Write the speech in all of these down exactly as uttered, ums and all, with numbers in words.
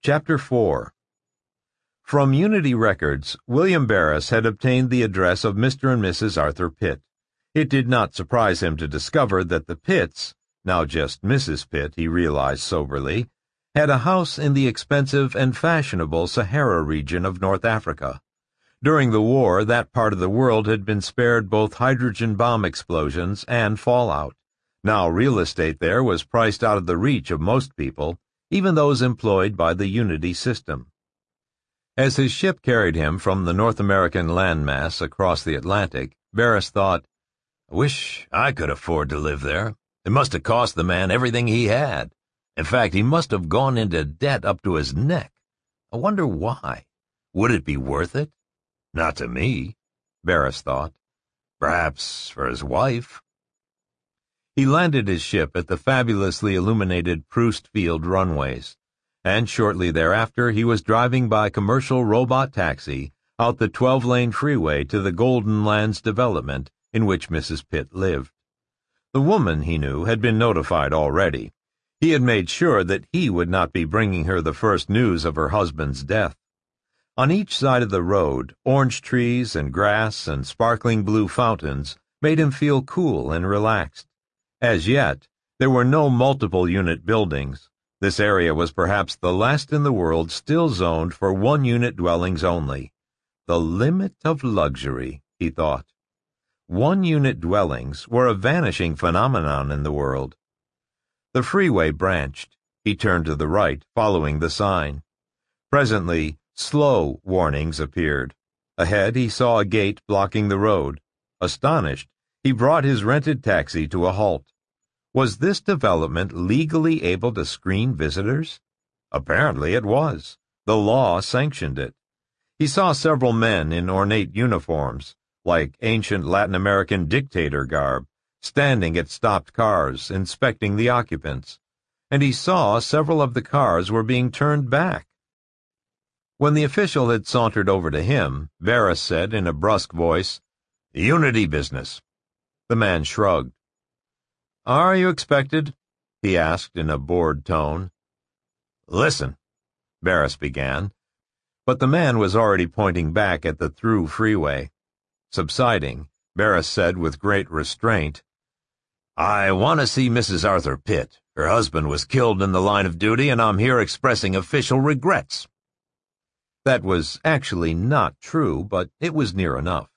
Chapter four. From Unity Records, William Barris had obtained the address of Mister and Missus Arthur Pitt. It did not surprise him to discover that the Pitts, now just Missus Pitt, he realized soberly, had a house in the expensive and fashionable Sahara region of North Africa. During the war, that part of the world had been spared both hydrogen bomb explosions and fallout. Now real estate there was priced out of the reach of most people, even those employed by the Unity system. As his ship carried him from the North American landmass across the Atlantic, Barris thought, "I wish I could afford to live there. It must have cost the man everything he had. In fact, he must have gone into debt up to his neck. I wonder why. Would it be worth it? Not to me," Barris thought. Perhaps for his wife. He landed his ship at the fabulously illuminated Proust Field runways, and shortly thereafter he was driving by commercial robot taxi out the twelve-lane freeway to the Golden Lands development in which Missus Pitt lived. The woman, he knew, had been notified already. He had made sure that he would not be bringing her the first news of her husband's death. On each side of the road, orange trees and grass and sparkling blue fountains made him feel cool and relaxed. As yet, there were no multiple-unit buildings. This area was perhaps the last in the world still zoned for one-unit dwellings only. The limit of luxury, he thought. One-unit dwellings were a vanishing phenomenon in the world. The freeway branched. He turned to the right, following the sign. Presently, slow warnings appeared. Ahead, he saw a gate blocking the road. Astonished, he brought his rented taxi to a halt. Was this development legally able to screen visitors? Apparently it was. The law sanctioned it. He saw several men in ornate uniforms, like ancient Latin American dictator garb, standing at stopped cars, inspecting the occupants, and he saw several of the cars were being turned back. When the official had sauntered over to him, Barris said in a brusque voice, "Unity business." The man shrugged. "Are you expected?" he asked in a bored tone. "Listen," Barris began, but the man was already pointing back at the through freeway. Subsiding, Barris said with great restraint, "I want to see Missus Arthur Pitt. Her husband was killed in the line of duty, and I'm here expressing official regrets." That was actually not true, but it was near enough.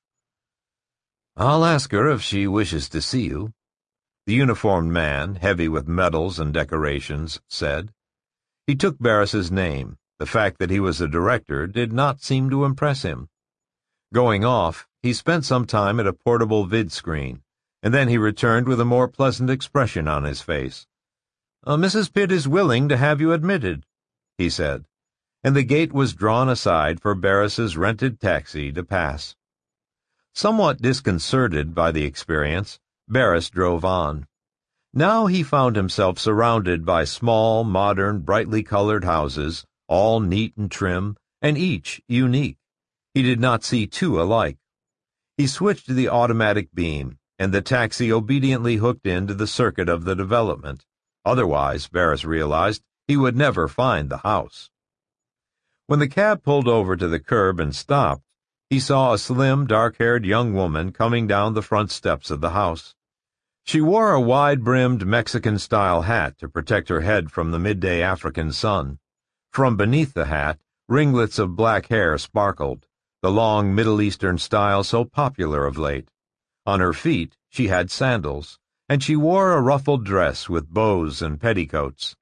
"I'll ask her if she wishes to see you," the uniformed man, heavy with medals and decorations, said. He took Barris's name. The fact that he was a director did not seem to impress him. Going off, he spent some time at a portable vid-screen, and then he returned with a more pleasant expression on his face. Uh, "Missus Pitt is willing to have you admitted," he said, and the gate was drawn aside for Barris's rented taxi to pass. Somewhat disconcerted by the experience, Barris drove on. Now he found himself surrounded by small, modern, brightly colored houses, all neat and trim, and each unique. He did not see two alike. He switched the automatic beam, and the taxi obediently hooked into the circuit of the development. Otherwise, Barris realized, he would never find the house. When the cab pulled over to the curb and stopped, he saw a slim, dark-haired young woman coming down the front steps of the house. She wore a wide-brimmed Mexican-style hat to protect her head from the midday African sun. From beneath the hat, ringlets of black hair sparkled, the long Middle Eastern style so popular of late. On her feet, she had sandals, and she wore a ruffled dress with bows and petticoats.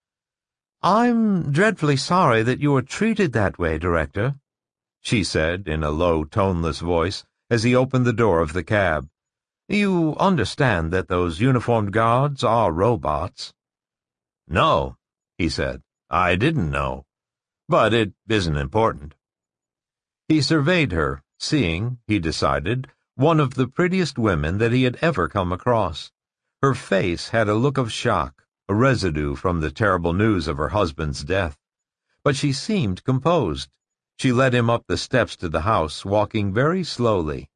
"I'm dreadfully sorry that you were treated that way, Director," she said in a low, toneless voice as he opened the door of the cab. "You understand that those uniformed guards are robots?" "No," he said. "I didn't know. But it isn't important." He surveyed her, seeing, he decided, one of the prettiest women that he had ever come across. Her face had a look of shock, a residue from the terrible news of her husband's death. But she seemed composed. She led him up the steps to the house, walking very slowly.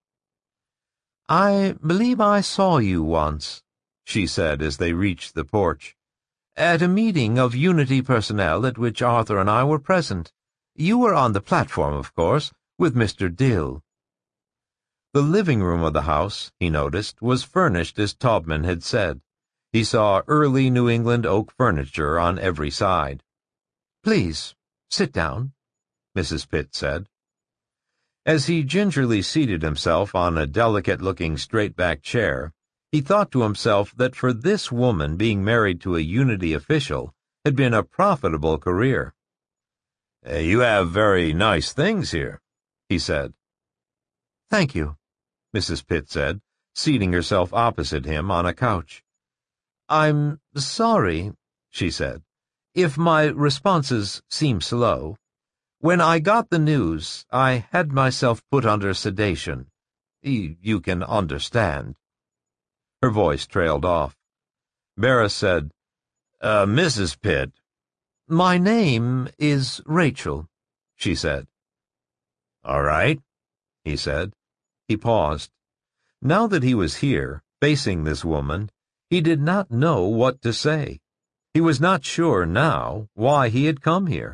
"I believe I saw you once," she said as they reached the porch. At a meeting of Unity personnel at which Arthur and I were present. You were on the platform, of course, with Mister Dill." The living room of the house, he noticed, was furnished as Taubman had said. He saw early New England oak furniture on every side. "Please, sit down," Missus Pitt said. As he gingerly seated himself on a delicate-looking straight-back chair, he thought to himself that for this woman being married to a Unity official had been a profitable career. Uh, "You have very nice things here," he said. "Thank you," Missus Pitt said, seating herself opposite him on a couch. "I'm sorry," she said, "if my responses seem slow. When I got the news, I had myself put under sedation. Y- you can understand." Her voice trailed off. Barris said, uh, "Missus Pitt." "My name is Rachel," she said. "All right," he said. He paused. Now that he was here, facing this woman, he did not know what to say. He was not sure now why he had come here.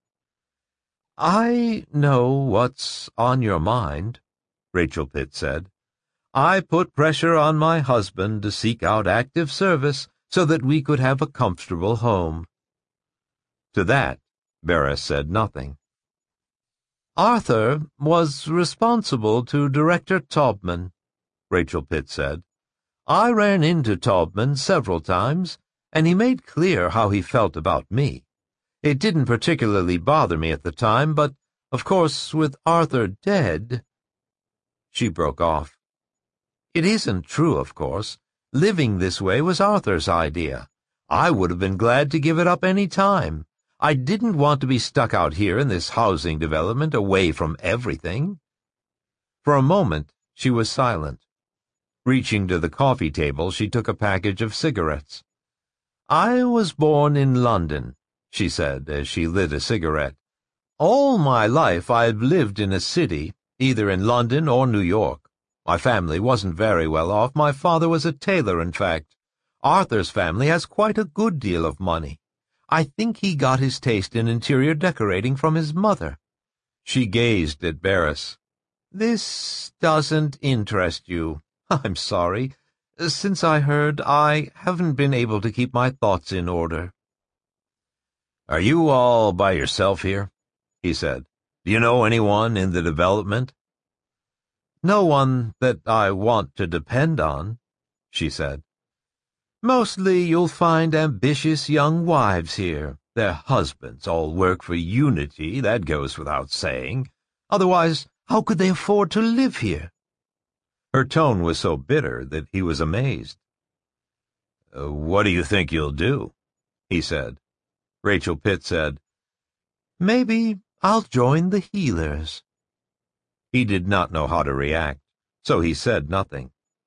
"I know what's on your mind," Rachel Pitt said. "I put pressure on my husband to seek out active service so that we could have a comfortable home." To that, Barris said nothing. "Arthur was responsible to Director Taubman," Rachel Pitt said. "I ran into Taubman several times, and he made clear how he felt about me. It didn't particularly bother me at the time, but, of course, with Arthur dead—" She broke off. "It isn't true, of course. Living this way was Arthur's idea. I would have been glad to give it up any time. I didn't want to be stuck out here in this housing development away from everything." For a moment, she was silent. Reaching to the coffee table, she took a package of cigarettes. "I was born in London," she said as she lit a cigarette. "All my life I've lived in a city, either in London or New York. My family wasn't very well off. My father was a tailor, in fact. Arthur's family has quite a good deal of money. I think he got his taste in interior decorating from his mother." She gazed at Barris. "This doesn't interest you. I'm sorry. Since I heard, I haven't been able to keep my thoughts in order." "Are you all by yourself here?" he said. "Do you know anyone in the development?" "No one that I want to depend on," she said. "Mostly you'll find ambitious young wives here. Their husbands all work for Unity, that goes without saying. Otherwise, how could they afford to live here?" Her tone was so bitter that he was amazed. Uh, "What do you think you'll do?" he said. Rachel Pitt said, "Maybe I'll join the healers." He did not know how to react, so he said nothing.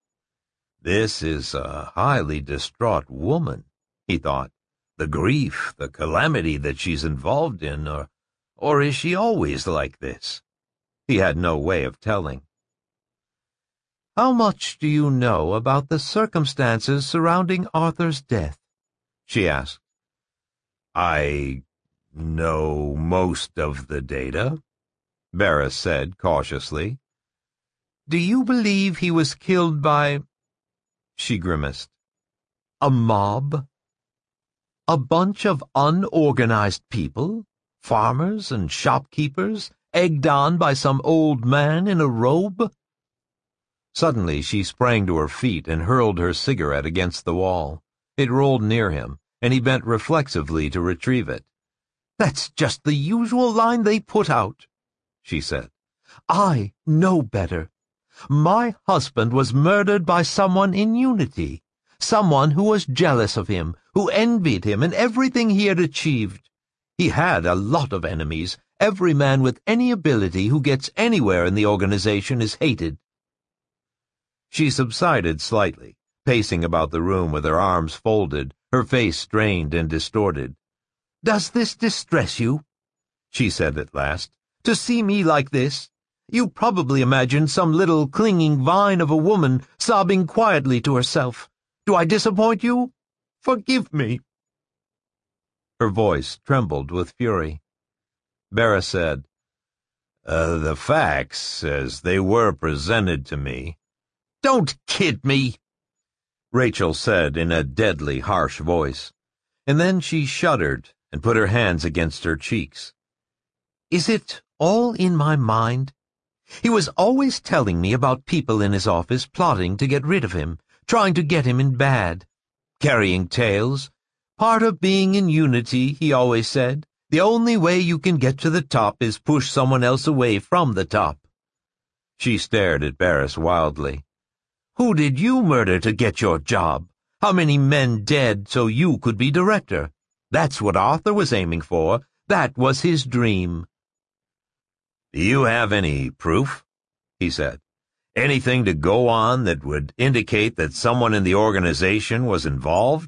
This is a highly distraught woman, he thought. The grief, the calamity that she's involved in, or, or is she always like this? He had no way of telling. "How much do you know about the circumstances surrounding Arthur's death?" she asked. "I know most of the data," Barris said cautiously. "Do you believe he was killed by—" She grimaced. "A mob? A bunch of unorganized people, farmers and shopkeepers, egged on by some old man in a robe?" Suddenly she sprang to her feet and hurled her cigarette against the wall. It rolled near him, and he bent reflexively to retrieve it. "That's just the usual line they put out," she said. "I know better. My husband was murdered by someone in Unity, someone who was jealous of him, who envied him and everything he had achieved. He had a lot of enemies. Every man with any ability who gets anywhere in the organization is hated." She subsided slightly, pacing about the room with her arms folded, her face strained and distorted. "Does this distress you?" she said at last. "To see me like this? You probably imagine some little clinging vine of a woman sobbing quietly to herself. Do I disappoint you? Forgive me." Her voice trembled with fury. Barris said, uh, the facts, as they were presented to me— Don't kid me, Rachel said in a deadly harsh voice, and then she shuddered and put her hands against her cheeks. Is it all in my mind? He was always telling me about people in his office plotting to get rid of him, trying to get him in bad, carrying tales. Part of being in unity, he always said. The only way you can get to the top is push someone else away from the top. She stared at Barris wildly. Who did you murder to get your job? How many men dead so you could be director? That's what Arthur was aiming for. That was his dream. Do you have any proof? He said. Anything to go on that would indicate that someone in the organization was involved?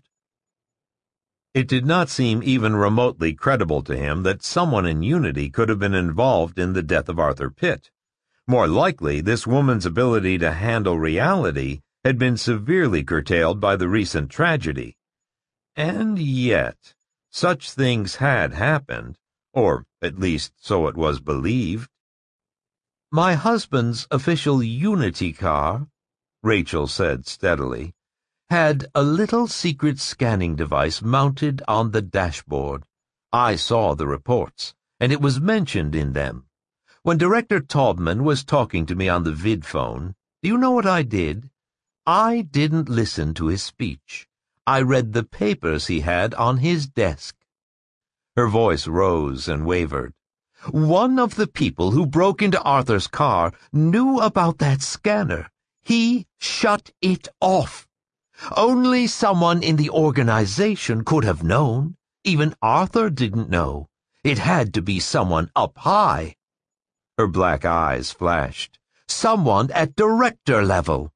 It did not seem even remotely credible to him that someone in Unity could have been involved in the death of Arthur Pitt. More likely, this woman's ability to handle reality had been severely curtailed by the recent tragedy. And yet, such things had happened, or at least so it was believed. My husband's official Unity car, Rachel said steadily, had a little secret scanning device mounted on the dashboard. I saw the reports, and it was mentioned in them. When Director Taubman was talking to me on the vid phone, do you know what I did? I didn't listen to his speech. I read the papers he had on his desk. Her voice rose and wavered. One of the people who broke into Arthur's car knew about that scanner. He shut it off. Only someone in the organization could have known. Even Arthur didn't know. It had to be someone up high. Her black eyes flashed. Someone at director level.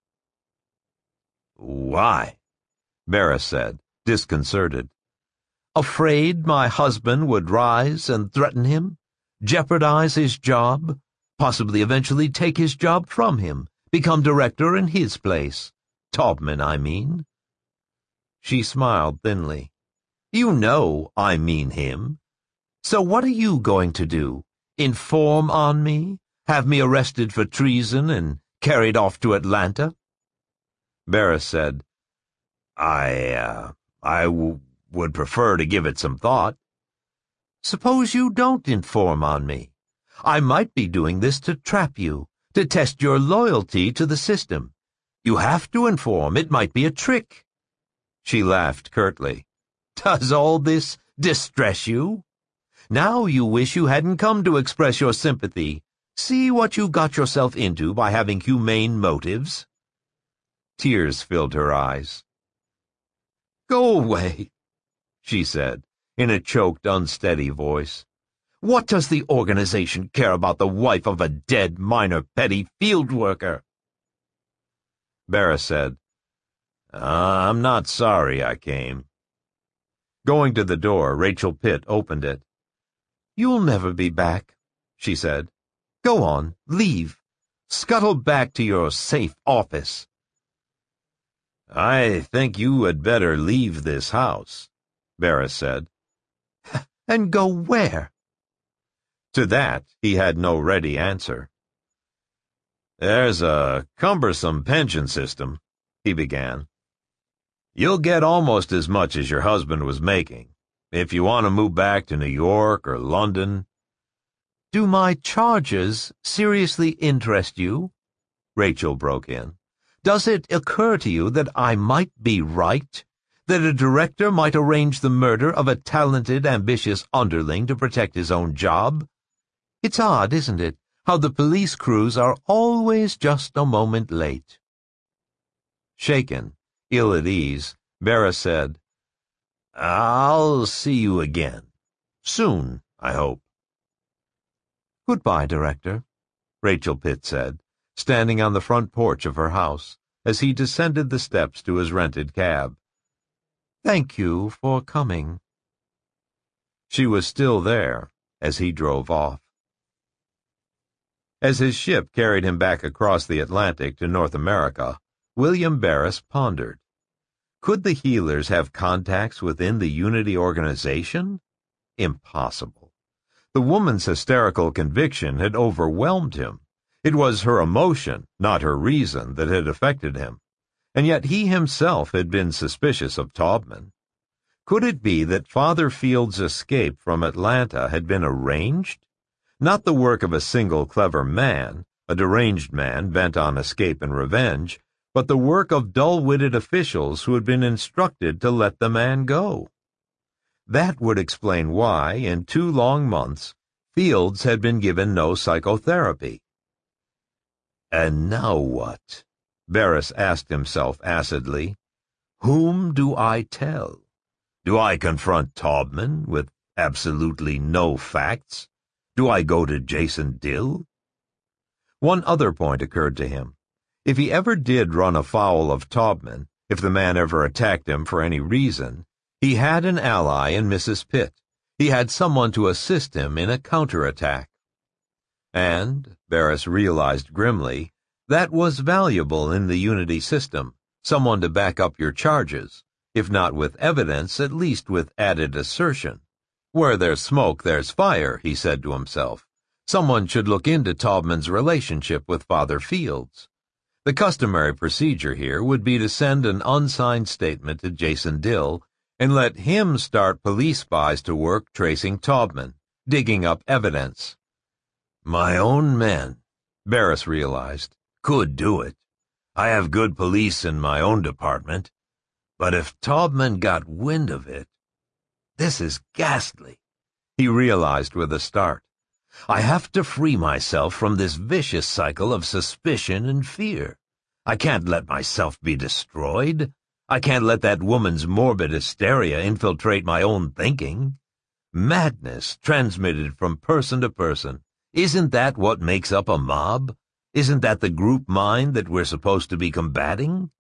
Why? Barris said, disconcerted. Afraid my husband would rise and threaten him, jeopardize his job, possibly eventually take his job from him, become director in his place. Taubman, I mean. She smiled thinly. You know I mean him. So what are you going to do? Inform on me? Have me arrested for treason and carried off to Atlanta? Barris said, I, uh, I w would prefer to give it some thought. Suppose you don't inform on me. I might be doing this to trap you, to test your loyalty to the system. You have to inform. It might be a trick. She laughed curtly. Does all this distress you? Now you wish you hadn't come to express your sympathy. See what you got yourself into by having humane motives? Tears filled her eyes. Go away, she said, in a choked, unsteady voice. What does the organization care about the wife of a dead minor petty field worker? Barris said, uh, I'm not sorry I came. Going to the door, Rachel Pitt opened it. You'll never be back, she said. Go on, leave. Scuttle back to your safe office. I think you had better leave this house, Barris said. And go where? To that he had no ready answer. There's a cumbersome pension system, he began. You'll get almost as much as your husband was making, if you want to move back to New York or London. Do my charges seriously interest you? Rachel broke in. Does it occur to you that I might be right? That a director might arrange the murder of a talented, ambitious underling to protect his own job? It's odd, isn't it, how the police crews are always just a moment late. Shaken, ill at ease, Barris said, I'll see you again. Soon, I hope. Goodbye, Director, Rachel Pitt said, standing on the front porch of her house, as he descended the steps to his rented cab. Thank you for coming. She was still there as he drove off. As his ship carried him back across the Atlantic to North America, William Barris pondered. Could the healers have contacts within the Unity organization? Impossible. The woman's hysterical conviction had overwhelmed him. It was her emotion, not her reason, that had affected him. And yet he himself had been suspicious of Taubman. Could it be that Father Field's escape from Atlanta had been arranged? Not the work of a single clever man, a deranged man bent on escape and revenge, but the work of dull-witted officials who had been instructed to let the man go. That would explain why, in two long months, Fields had been given no psychotherapy. And now what? Barris asked himself acidly. Whom do I tell? Do I confront Taubman with absolutely no facts? Do I go to Jason Dill? One other point occurred to him. If he ever did run afoul of Taubman, if the man ever attacked him for any reason, he had an ally in Missus Pitt. He had someone to assist him in a counterattack. And, Barris realized grimly, that was valuable in the Unity system, someone to back up your charges, if not with evidence, at least with added assertion. Where there's smoke, there's fire, he said to himself. Someone should look into Taubman's relationship with Father Fields. The customary procedure here would be to send an unsigned statement to Jason Dill and let him start police spies to work tracing Taubman, digging up evidence. My own men, Barris realized, could do it. I have good police in my own department. But if Taubman got wind of it, this is ghastly, he realized with a start. I have to free myself from this vicious cycle of suspicion and fear. I can't let myself be destroyed. I can't let that woman's morbid hysteria infiltrate my own thinking. Madness transmitted from person to person. Isn't that what makes up a mob? Isn't that the group mind that we're supposed to be combating?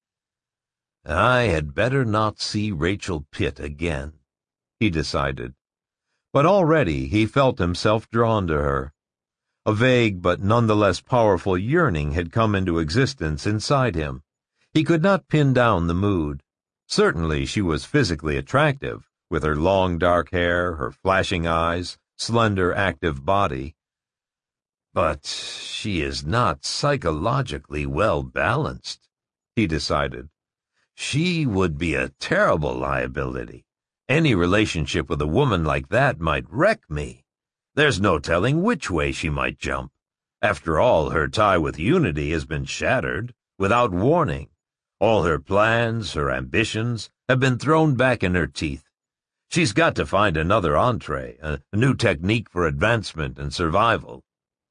I had better not see Rachel Pitt again, he decided. But already he felt himself drawn to her. A vague but nonetheless powerful yearning had come into existence inside him. He could not pin down the mood. Certainly she was physically attractive, with her long dark hair, her flashing eyes, slender active body. But she is not psychologically well balanced, he decided. She would be a terrible liability. Any relationship with a woman like that might wreck me. There's no telling which way she might jump. After all, her tie with Unity has been shattered, without warning. All her plans, her ambitions, have been thrown back in her teeth. She's got to find another entree, a new technique for advancement and survival.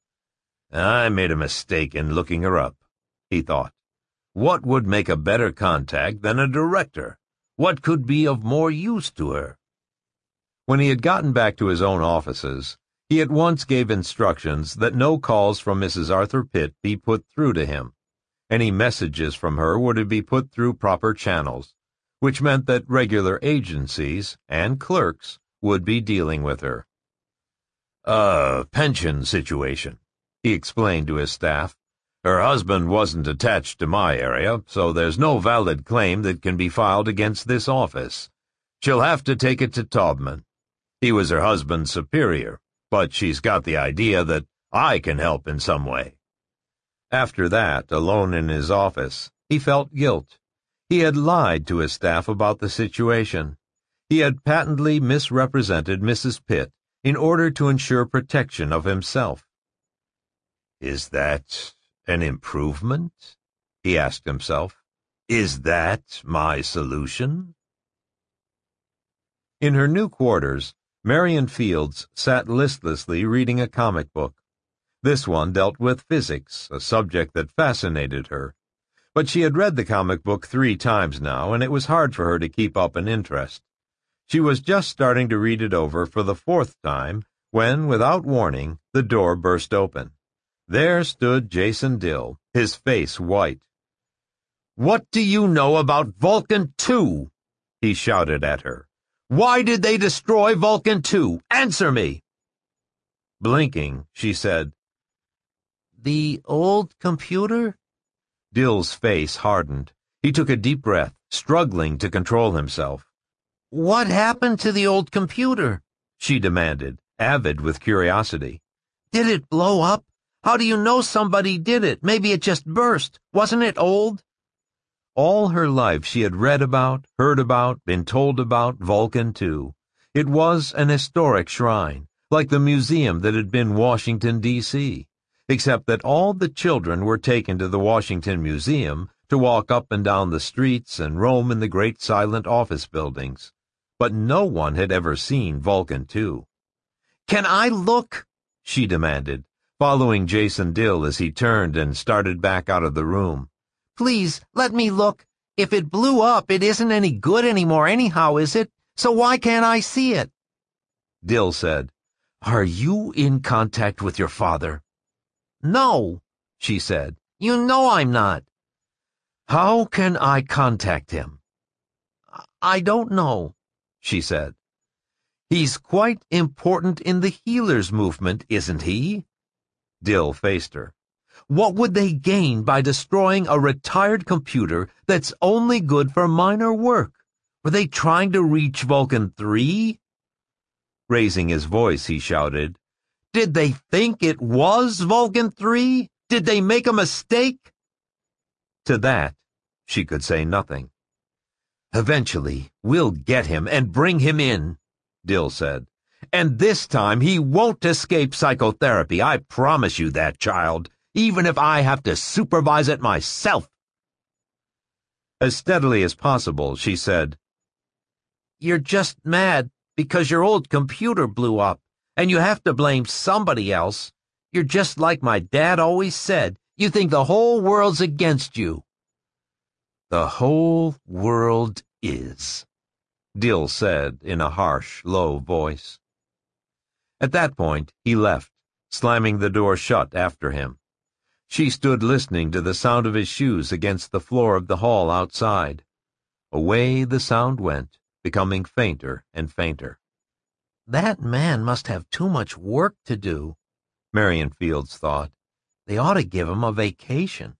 I made a mistake in looking her up, he thought. What would make a better contact than a director? What could be of more use to her? When he had gotten back to his own offices, he at once gave instructions that no calls from Missus Arthur Pitt be put through to him. Any messages from her were to be put through proper channels, which meant that regular agencies and clerks would be dealing with her. A pension situation, he explained to his staff. Her husband wasn't attached to my area, so there's no valid claim that can be filed against this office. She'll have to take it to Taubman. He was her husband's superior, but she's got the idea that I can help in some way. After that, alone in his office, he felt guilt. He had lied to his staff about the situation. He had patently misrepresented Missus Pitt in order to ensure protection of himself. Is that an improvement? He asked himself. Is that my solution? In her new quarters, Marion Fields sat listlessly reading a comic book. This one dealt with physics, a subject that fascinated her. But she had read the comic book three times now, and it was hard for her to keep up an interest. She was just starting to read it over for the fourth time when, without warning, the door burst open. There stood Jason Dill, his face white. "What do you know about Vulcan two? He shouted at her. "Why did they destroy Vulcan two? Answer me!" Blinking, she said, "The old computer?" Dill's face hardened. He took a deep breath, struggling to control himself. "What happened to the old computer?" she demanded, avid with curiosity. Did it blow up? How do you know somebody did it? Maybe it just burst. Wasn't it old? All her life she had read about, heard about, been told about Vulcan two. It was an historic shrine, like the museum that had been Washington, D C, except that all the children were taken to the Washington Museum to walk up and down the streets and roam in the great silent office buildings. But no one had ever seen Vulcan two. Can I look? She demanded, following Jason Dill as he turned and started back out of the room. Please, let me look. If it blew up, it isn't any good anymore anyhow, is it? So why can't I see it? Dill said, Are you in contact with your father? No, she said. You know I'm not. How can I contact him? I don't know, she said. He's quite important in the healers movement, isn't he? Dill faced her. What would they gain by destroying a retired computer that's only good for minor work? Were they trying to reach Vulcan three? Raising his voice, he shouted, Did they think it was Vulcan three? Did they make a mistake? To that, she could say nothing. Eventually, we'll get him and bring him in, Dill said. And this time he won't escape psychotherapy, I promise you that, child, even if I have to supervise it myself. As steadily as possible, she said, You're just mad because your old computer blew up, and you have to blame somebody else. You're just like my dad always said. You think the whole world's against you. The whole world is, Dill said in a harsh, low voice. At that point, he left, slamming the door shut after him. She stood listening to the sound of his shoes against the floor of the hall outside. Away the sound went, becoming fainter and fainter. That man must have too much work to do, Marion Fields thought. They ought to give him a vacation.